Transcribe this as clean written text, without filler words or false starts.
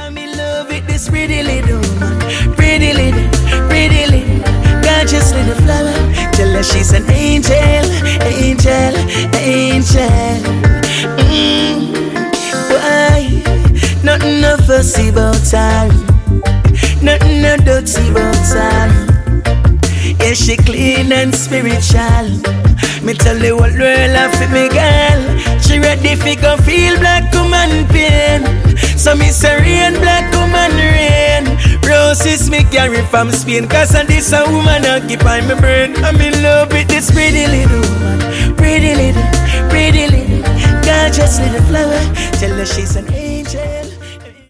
I'm in love with this pretty little woman. Pretty little, gorgeous little flower. Tell her she's an angel, angel, angel. Why? Nothing no fussy about her. Nothing no dirty about her. Yeah, she clean and spiritual. Me tell the whole world I fit me girl. She ready fi go feel black woman pain. So me say rain, black woman rain. Roses me carry from Spain, cause of this a woman occupy my brain. I'm in love with this pretty little woman. Pretty little, gorgeous little flower. Tell her she's an angel.